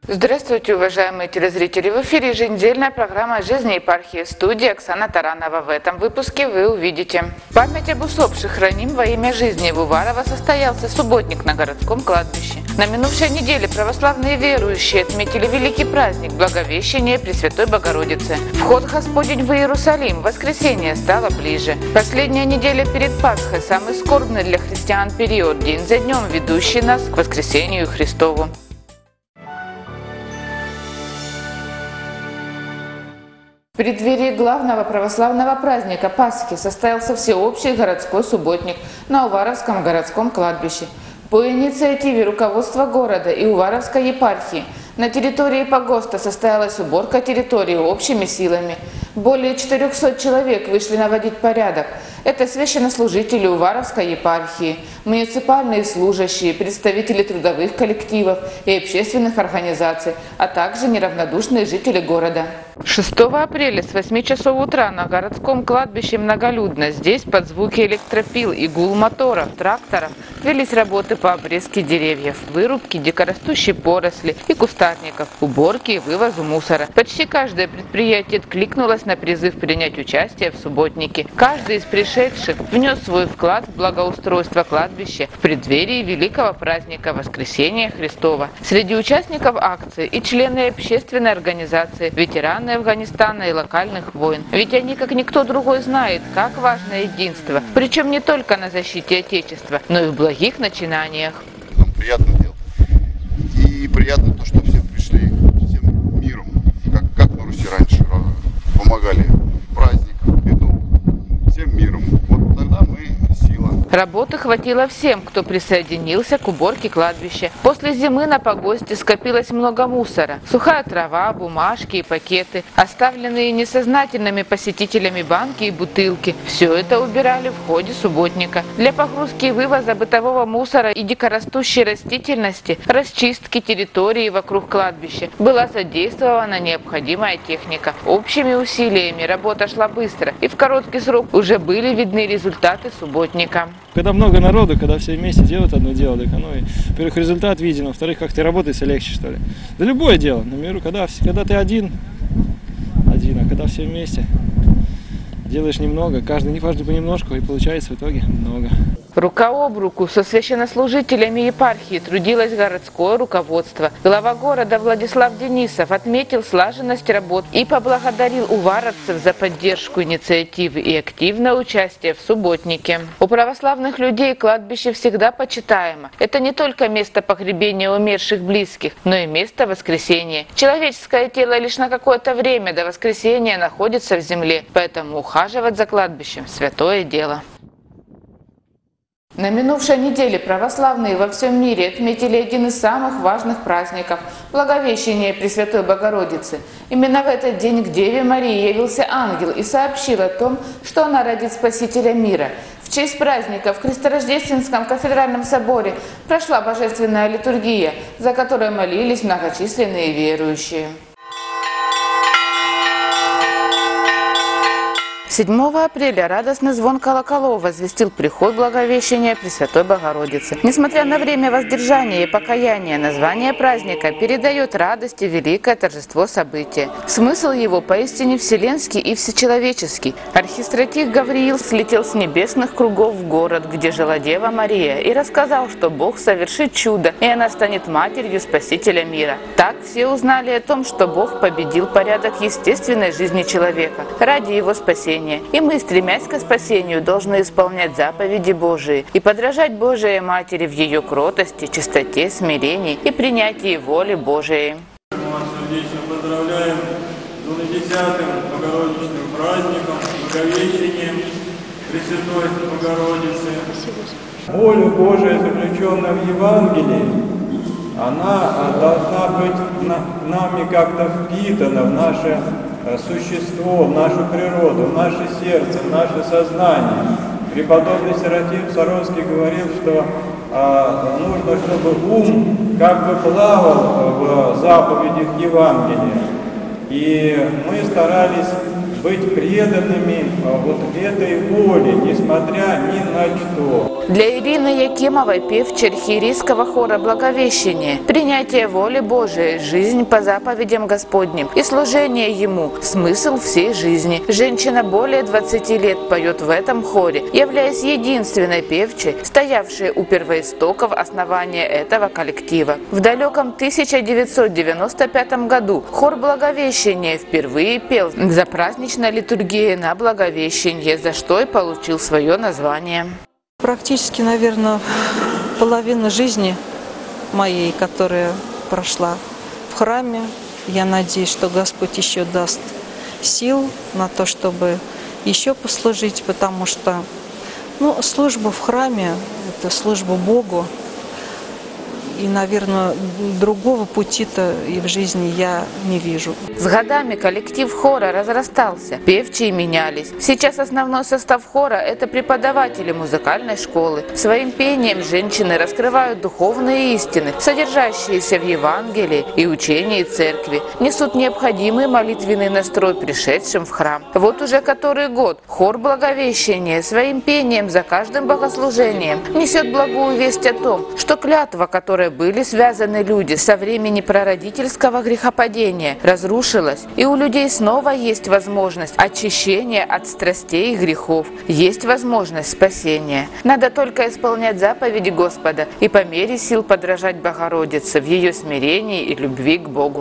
Здравствуйте, уважаемые телезрители! В эфире еженедельная программа «Жизнь епархии». В студии Оксана Таранова. В этом выпуске вы увидите: память об усопших храним во имя жизни. В Уварово состоялся субботник на городском кладбище. На минувшей неделе православные верующие отметили великий праздник Благовещения Пресвятой Богородицы. Вход Господень в Иерусалим. Воскресенье стало ближе. Последняя неделя перед Пасхой – самый скорбный для христиан период, день за днем ведущий нас к воскресению Христову. В преддверии главного православного праздника Пасхи состоялся всеобщий городской субботник на Уваровском городском кладбище. По инициативе руководства города и Уваровской епархии на территории погоста состоялась уборка территории общими силами. Более 400 человек вышли наводить порядок. Это священнослужители Уваровской епархии, муниципальные служащие, представители трудовых коллективов и общественных организаций, а также неравнодушные жители города. 6 апреля с 8 часов утра на городском кладбище многолюдно. Здесь под звуки электропил и гул моторов, тракторов велись работы по обрезке деревьев, вырубке дикорастущей поросли и кустарников, уборке и вывозу мусора. Почти каждое предприятие откликнулось на призыв принять участие в субботнике. Каждый из пришедших внес свой вклад в благоустройство кладбища в преддверии великого праздника Воскресения Христова. Среди участников акции и члены общественной организации, ветераны Афганистана и локальных войн. Ведь они, как никто другой, знают, как важно единство, причем не только на защите Отечества, но и в благих начинаниях. Нам приятно делать. И приятно то, что все пришли всем миром, как на Руси раньше помогали в праздник, в беду, всем миром. Вот тогда мы сила. Работы хватило всем, кто присоединился к уборке кладбища. После зимы на погосте скопилось много мусора. Сухая трава, бумажки и пакеты, оставленные несознательными посетителями банки и бутылки. Все это убирали в ходе субботника. Для погрузки и вывоза бытового мусора и дикорастущей растительности, расчистки территории вокруг кладбища была задействована необходимая техника. Общими усилиями работа шла быстро, и в короткий срок уже были видны результаты субботника. Когда много народу, когда все вместе делают одно дело, так оно, во-первых, результат виден, во-вторых, как-то работается легче, что ли. Да любое дело, на миру, когда ты один, а когда все вместе, делаешь немного, каждый понемножку, и получается в итоге много. Рука об руку со священнослужителями епархии трудилось городское руководство. Глава города Владислав Денисов отметил слаженность работ и поблагодарил уваровцев за поддержку инициативы и активное участие в субботнике. У православных людей кладбище всегда почитаемо. Это не только место погребения умерших близких, но и место воскресения. Человеческое тело лишь на какое-то время до воскресения находится в земле, поэтому ухаживать за кладбищем – святое дело. На минувшей неделе православные во всем мире отметили один из самых важных праздников – Благовещение Пресвятой Богородицы. Именно в этот день к Деве Марии явился ангел и сообщил о том, что она родит Спасителя мира. В честь праздника в Христорождественском кафедральном соборе прошла божественная литургия, за которой молились многочисленные верующие. 7 апреля радостный звон колоколов возвестил приход Благовещения Пресвятой Богородицы. Несмотря на время воздержания и покаяния, название праздника передает радость и великое торжество события. Смысл его поистине вселенский и всечеловеческий. Архистратиг Гавриил слетел с небесных кругов в город, где жила Дева Мария, и рассказал, что Бог совершит чудо, и она станет матерью Спасителя мира. Так все узнали о том, что Бог победил порядок естественной жизни человека ради его спасения. И мы, стремясь к спасению, должны исполнять заповеди Божии и подражать Божией Матери в ее кротости, чистоте, смирении и принятии воли Божией. Мы вас сердечно поздравляем с 20-м Богородичным праздником, Благовещением Пресвятой Богородицы. Воля Божия, заключенная в Евангелии, она должна быть нами как-то впитана в наше существо, в нашу природу, в наше сердце, в наше сознание. Преподобный Серафим Саровский говорил, что нужно, чтобы ум как бы плавал в заповедях Евангелия. И мы старались быть преданными вот этой воле, несмотря ни на что. Для Ирины Якимовой, певчей архиерейского хора «Благовещение», принятие воли Божией, жизнь по заповедям Господним и служение Ему – смысл всей жизни. Женщина более 20 лет поет в этом хоре, являясь единственной певчей, стоявшей у первоистоков основания этого коллектива. В далеком 1995 году хор «Благовещение» впервые пел за праздничной литургией на Благовещение, за что и получил свое название. Практически, наверное, половина жизни моей, которая прошла в храме. Я надеюсь, что Господь еще даст сил на то, чтобы еще послужить, потому что служба в храме – это служба Богу. И, наверное, другого пути-то и в жизни я не вижу. С годами коллектив хора разрастался, певчие менялись. Сейчас основной состав хора – это преподаватели музыкальной школы. Своим пением женщины раскрывают духовные истины, содержащиеся в Евангелии и учении церкви, несут необходимый молитвенный настрой пришедшим в храм. Вот уже который год хор «Благовещение» своим пением за каждым богослужением несет благую весть о том, что клятва, которая были связаны люди со времени прародительского грехопадения, разрушилась, и у людей снова есть возможность очищения от страстей и грехов, есть возможность спасения. Надо только исполнять заповеди Господа и по мере сил подражать Богородице в ее смирении и любви к Богу.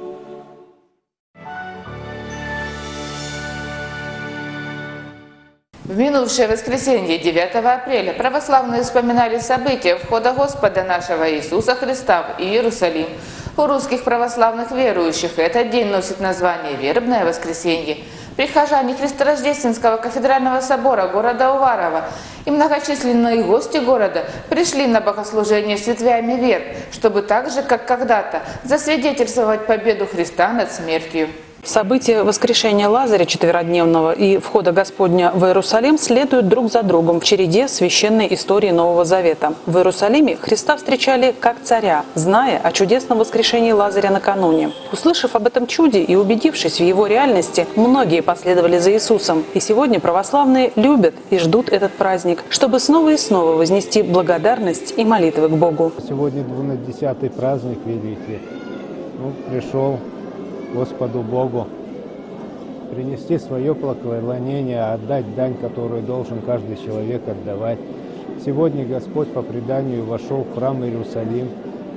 В минувшее воскресенье 9 апреля православные вспоминали события входа Господа нашего Иисуса Христа в Иерусалим. У русских православных верующих этот день носит название «Вербное воскресенье». Прихожане Христорождественского кафедрального собора города Уварова и многочисленные гости города пришли на богослужение с ветвями верб, чтобы так же, как когда-то, засвидетельствовать победу Христа над смертью. События воскрешения Лазаря четверодневного и входа Господня в Иерусалим следуют друг за другом в череде священной истории Нового Завета. В Иерусалиме Христа встречали как царя, зная о чудесном воскрешении Лазаря накануне. Услышав об этом чуде и убедившись в его реальности, многие последовали за Иисусом. И сегодня православные любят и ждут этот праздник, чтобы снова и снова вознести благодарность и молитвы к Богу. Сегодня 12-й праздник, видите, пришел Господу Богу принести свое поклонение, отдать дань, которую должен каждый человек отдавать. Сегодня Господь по преданию вошел в храм Иерусалим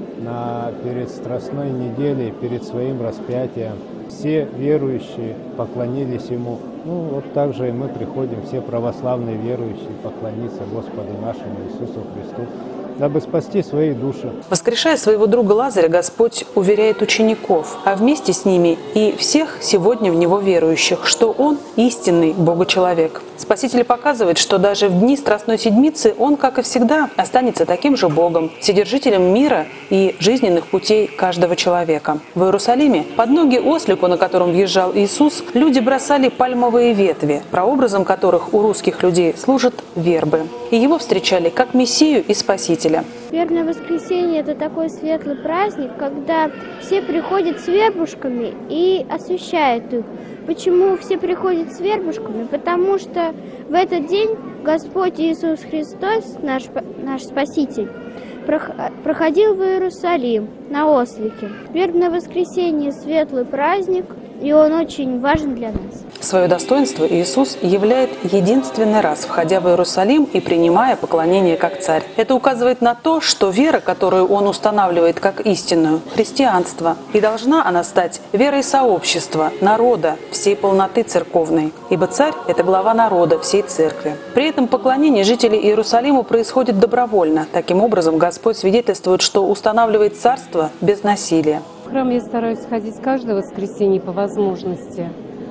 перед Страстной неделей, перед своим распятием. Все верующие поклонились Ему. Вот так же и мы приходим, все православные верующие, поклониться Господу нашему Иисусу Христу, дабы спасти свои души. Воскрешая своего друга Лазаря, Господь уверяет учеников, а вместе с ними и всех сегодня в Него верующих, что Он истинный Бога-человек. Спаситель показывает, что даже в дни Страстной Седмицы Он, как и всегда, останется таким же Богом, вседержителем мира и жизненных путей каждого человека. В Иерусалиме под ноги ослику, на котором въезжал Иисус, люди бросали пальмовые ветви, прообразом которых у русских людей служат вербы. И Его встречали как Мессию и Спасителя. Вербное воскресенье – это такой светлый праздник, когда все приходят с вербушками и освящают их. Почему все приходят с вербушками? Потому что в этот день Господь Иисус Христос, наш Спаситель, проходил в Иерусалим на ослике. Вербное воскресенье – светлый праздник, и он очень важен для нас. Свое достоинство Иисус являет единственный раз, входя в Иерусалим и принимая поклонение как царь. Это указывает на то, что вера, которую Он устанавливает как истинную, христианство, и должна она стать верой сообщества, народа, всей полноты церковной. Ибо царь – это глава народа, всей церкви. При этом поклонение жителей Иерусалима происходит добровольно. Таким образом, Господь свидетельствует, что устанавливает царство без насилия. В храм я стараюсь ходить каждое воскресенье по возможности.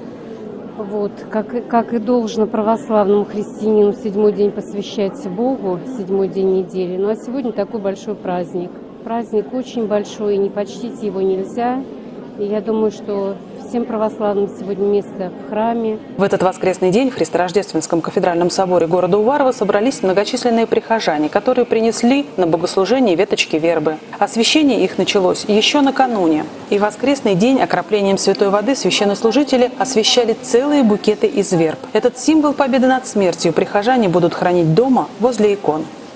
Как и должно православному христианину, седьмой день посвящается Богу, седьмой день недели. А сегодня такой большой праздник. Праздник очень большой, и не почтить его нельзя. И я думаю, что всем православным сегодня место в храме. В этот воскресный день в Христорождественском кафедральном соборе города Уварова собрались многочисленные прихожане, которые принесли на богослужение веточки вербы. Освящение их началось еще накануне. И в воскресный день окроплением святой воды священнослужители освящали целые букеты из верб. Этот символ победы над смертью прихожане будут хранить дома возле икон.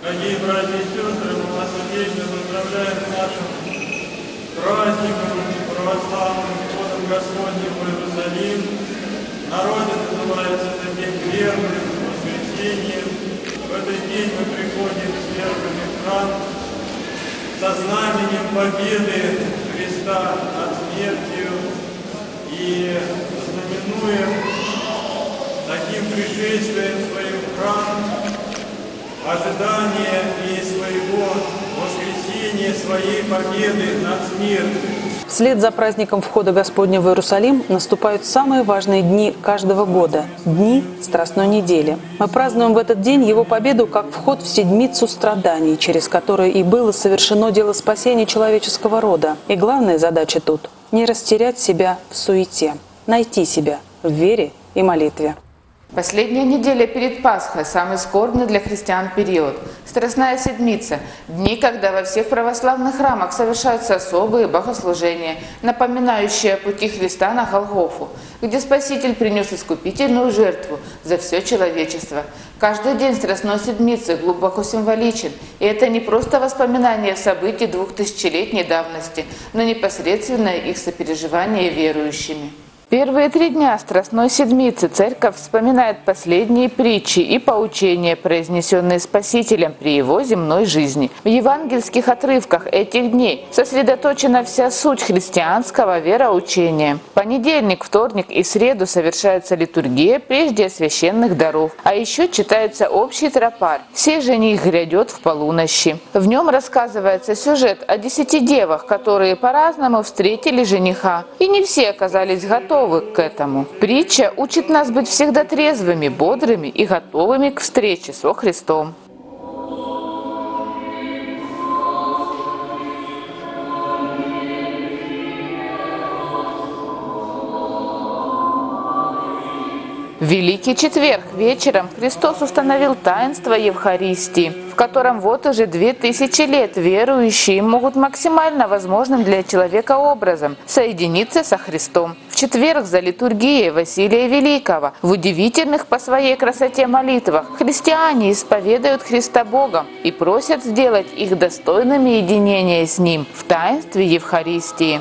Дорогие братья и сестры, мы вас сердечно поздравляем с нашим праздником, православным входом Господним в Иерусалим. Народе называется это день веры, воскресенье. В этот день мы приходим с верой в храм со знаменем победы Христа над смертью и знаменуем таким пришествием своим в храм ожидание и своего воскресения, своей победы над смертью. Вслед за праздником входа Господня в Иерусалим наступают самые важные дни каждого года – дни Страстной недели. Мы празднуем в этот день его победу как вход в седмицу страданий, через которые и было совершено дело спасения человеческого рода. И главная задача тут – не растерять себя в суете, найти себя в вере и молитве. Последняя неделя перед Пасхой – самый скорбный для христиан период. Страстная седмица – дни, когда во всех православных храмах совершаются особые богослужения, напоминающие о пути Христа на Голгофу, где Спаситель принес искупительную жертву за все человечество. Каждый день Страстной седмицы глубоко символичен, и это не просто воспоминание событий 2000-летней давности, но непосредственное их сопереживание верующими. Первые 3 дня Страстной Седмицы Церковь вспоминает последние притчи и поучения, произнесенные Спасителем при его земной жизни. В евангельских отрывках этих дней сосредоточена вся суть христианского вероучения. В понедельник, вторник и среду совершается литургия прежде священных даров, а еще читается общий тропарь «Сей жених грядет в полунощи». В нем рассказывается сюжет о 10 девах, которые по-разному встретили жениха, и не все оказались готовы к этому. Притча учит нас быть всегда трезвыми, бодрыми и готовыми к встрече со Христом. В Великий Четверг вечером Христос установил таинство Евхаристии, в котором вот уже 2000 лет верующие могут максимально возможным для человека образом соединиться со Христом. В четверг за литургией Василия Великого в удивительных по своей красоте молитвах христиане исповедуют Христа Богом и просят сделать их достойными единения с Ним в таинстве Евхаристии.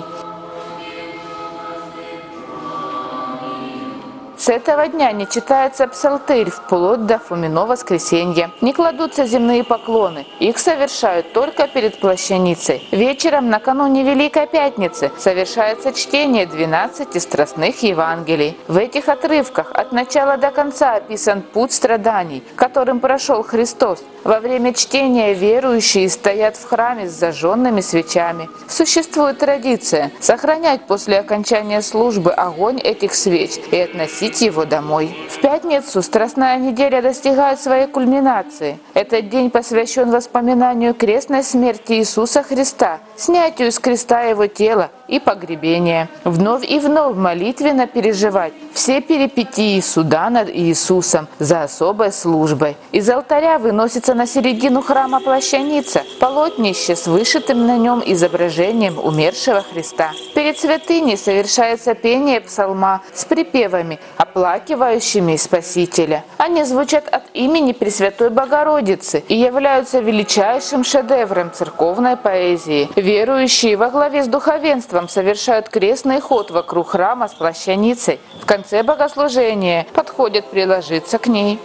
С этого дня не читается псалтырь вплоть до Фомино воскресенья. Не кладутся земные поклоны. Их совершают только перед плащаницей. Вечером, накануне Великой Пятницы, совершается чтение 12 страстных Евангелий. В этих отрывках от начала до конца описан путь страданий, которым прошел Христос. Во время чтения верующие стоят в храме с зажженными свечами. Существует традиция сохранять после окончания службы огонь этих свеч и относить его домой. В пятницу Страстная неделя достигает своей кульминации. Этот день посвящен воспоминанию крестной смерти Иисуса Христа, снятию с креста Его тела и погребения. Вновь и вновь молитвенно переживать все перипетии суда над Иисусом за особой службой. Из алтаря выносится на середину храма плащаница, полотнище с вышитым на нем изображением умершего Христа. Перед святыней совершается пение псалма с припевами, оплакивающими Спасителя. Они звучат от имени Пресвятой Богородицы и являются величайшим шедевром церковной поэзии. Верующие во главе с духовенством совершают крестный ход вокруг храма с плащаницей. В конце богослужения подходят приложиться к ней.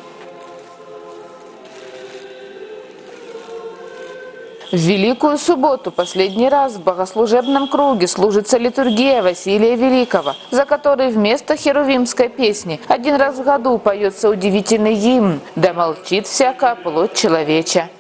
В Великую Субботу последний раз в богослужебном круге служится литургия Василия Великого, за которой вместо херувимской песни один раз в году поется удивительный гимн «Да молчит всякая плоть человеча».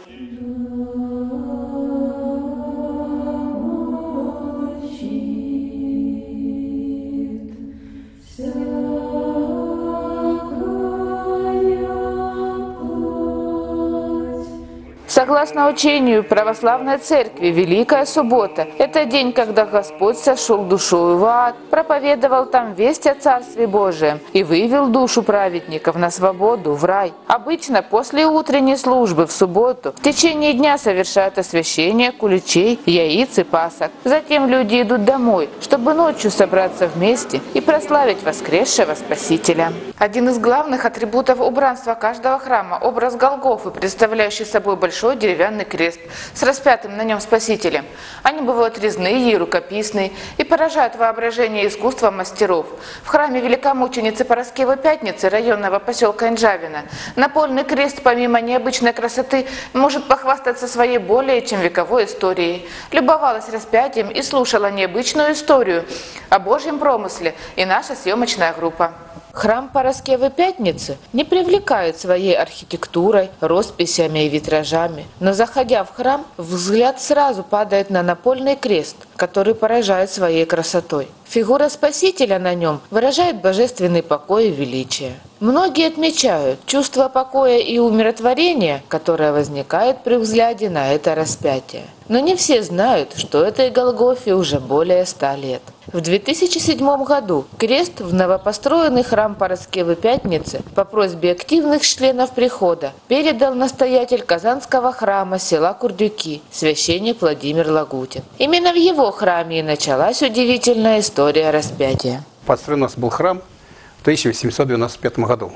Согласно учению православной церкви, Великая Суббота – это день, когда Господь сошел душою в ад проповедовал там весть о Царстве Божием и вывел душу праведников на свободу, в рай. Обычно после утренней службы в субботу в течение дня совершают освящение куличей, яиц и пасок. Затем люди идут домой, чтобы ночью собраться вместе и прославить воскресшего Спасителя. Один из главных атрибутов убранства каждого храма – образ Голгофы, представляющий собой большой деревянный крест с распятым на нем Спасителем. Они бывают резные и рукописные и поражают воображение и искусство мастеров. В храме великомученицы Параскевы Пятницы районного поселка Инжавино напольный крест, помимо необычной красоты, может похвастаться своей более чем вековой историей. Любовалась распятием и слушала необычную историю о Божьем промысле и наша съемочная группа. Храм Параскевы Пятницы не привлекает своей архитектурой, росписями и витражами, но, заходя в храм, взгляд сразу падает на напольный крест, который поражает своей красотой. Фигура Спасителя на нем выражает божественный покой и величие. Многие отмечают чувство покоя и умиротворения, которое возникает при взгляде на это распятие. Но не все знают, что этой Голгофе уже более 100 лет. В 2007 году крест в новопостроенный храм Параскевы Пятницы по просьбе активных членов прихода передал настоятель Казанского храма села Курдюки, священник Владимир Лагутин. Именно в его храме и началась удивительная история распятия. Построен у нас был храм в 1895 году.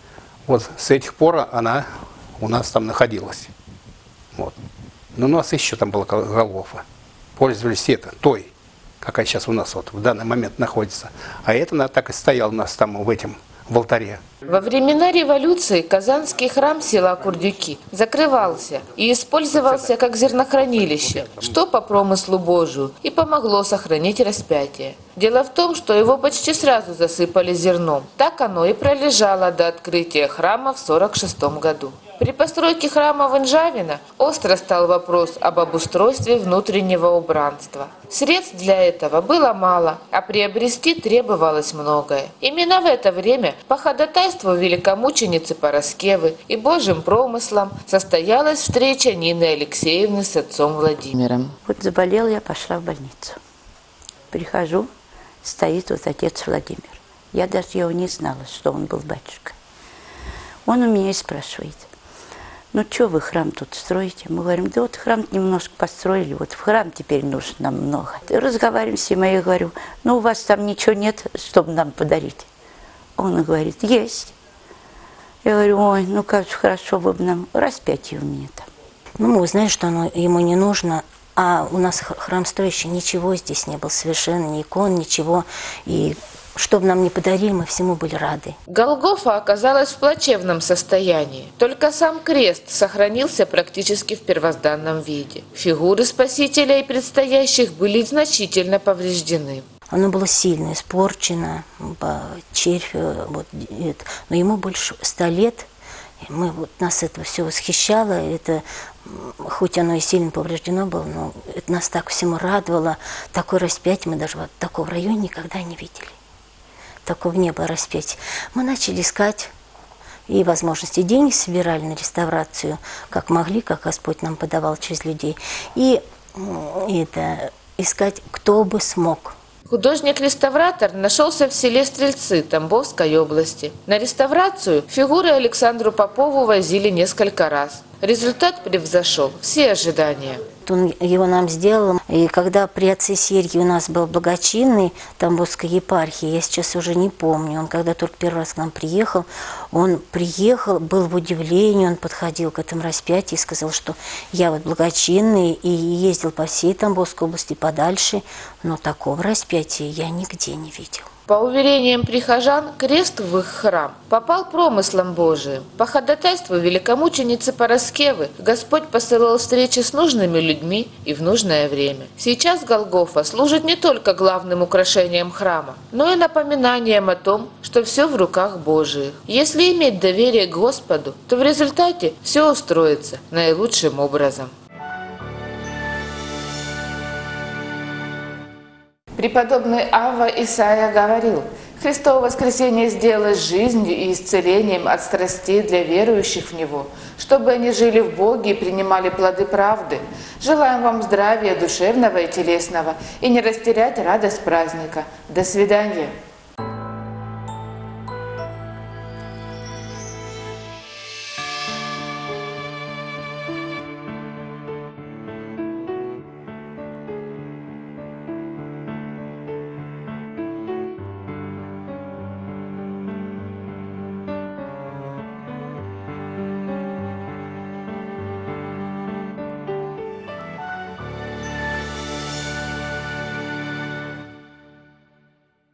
Вот с этих пор она у нас там находилась. Вот. Но у нас еще там была Голгофа. Пользовались той, какая сейчас у нас вот в данный момент находится. А это она так и стояла у нас там в алтаре. Во времена революции Казанский храм села Курдюки закрывался и использовался как зернохранилище, что по промыслу Божию и помогло сохранить распятие. Дело в том, что его почти сразу засыпали зерном. Так оно и пролежало до открытия храма в 1946 году. При постройке храма в Инжавино остро стал вопрос об обустройстве внутреннего убранства. Средств для этого было мало, а приобрести требовалось многое. Именно в это время по ходатайству великомученицы Параскевы и Божьим промыслом состоялась встреча Нины Алексеевны с отцом Владимиром. Вот заболела я, пошла в больницу. Прихожу, стоит вот отец Владимир. Я даже его не знала, что он был батюшка. Он у меня и спрашивает: ну что вы храм тут строите? Мы говорим: да вот храм немножко построили, вот в храм теперь нужно нам много. Разговариваем с ним, я говорю: ну у вас там ничего нет, чтобы нам подарить? Он говорит: есть. Я говорю: ой, ну как же хорошо, вы бы нам распятие у меня там. Ну мы узнали, что оно ему не нужно, а у нас храм строящий, ничего здесь не было совершенно, ни икон, ничего, и что бы нам ни подарили, мы всему были рады. Голгофа оказалась в плачевном состоянии. Только сам крест сохранился практически в первозданном виде. Фигуры Спасителя и предстоящих были значительно повреждены. Оно было сильно испорчено, червь, вот, но ему больше 100 лет. Нас это все восхищало, это, хоть оно и сильно повреждено было, но это нас так всему радовало. Такое распятие мы даже вот такого в районе никогда не видели. Такого не было распятия. Мы начали искать и возможности, денег собирали на реставрацию, как могли, как Господь нам подавал через людей. И искать, кто бы смог. Художник-реставратор нашелся в селе Стрельцы Тамбовской области. На реставрацию фигуры Александру Попову возили несколько раз. Результат превзошел все ожидания. Он его нам сделал. И когда при отце Сергии у нас был благочинный Тамбовской епархии, я сейчас уже не помню, он когда только первый раз к нам приехал, был в удивлении, он подходил к этому распятию и сказал, что я вот благочинный и ездил по всей Тамбовской области подальше, но такого распятия я нигде не видел. По уверениям прихожан, крест в их храм попал промыслом Божиим. По ходатайству великомученицы Параскевы Господь посылал встречи с нужными людьми и в нужное время. Сейчас Голгофа служит не только главным украшением храма, но и напоминанием о том, что все в руках Божиих. Если иметь доверие к Господу, то в результате все устроится наилучшим образом. Преподобный Авва Исаия говорил: Христово воскресение сделалось жизнью и исцелением от страстей для верующих в Него, чтобы они жили в Боге и принимали плоды правды. Желаем вам здравия душевного и телесного и не растерять радость праздника. До свидания.